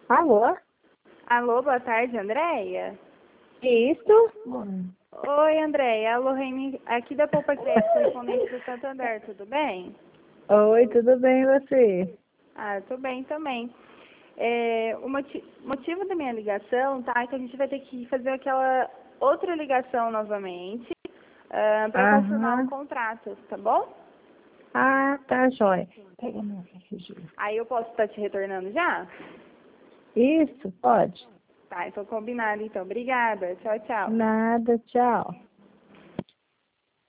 Alô? Alô, boa tarde, Andréia? Isso? Oi, Andréia. A Lorraine aqui da Poupa Crédito, correspondente do Santander, tudo bem? Oi, tudo bem e você? Tô bem também. O motivo da minha ligação, tá, é que a gente vai ter que fazer aquela outra ligação novamente para confirmar o Aham. contrato, tá bom? Ah, tá, jóia. Pega meu RG. Aí eu posso estar te retornando já? Isso, pode. Tá, então combinado, então. Obrigada. Tchau, tchau. Nada, tchau.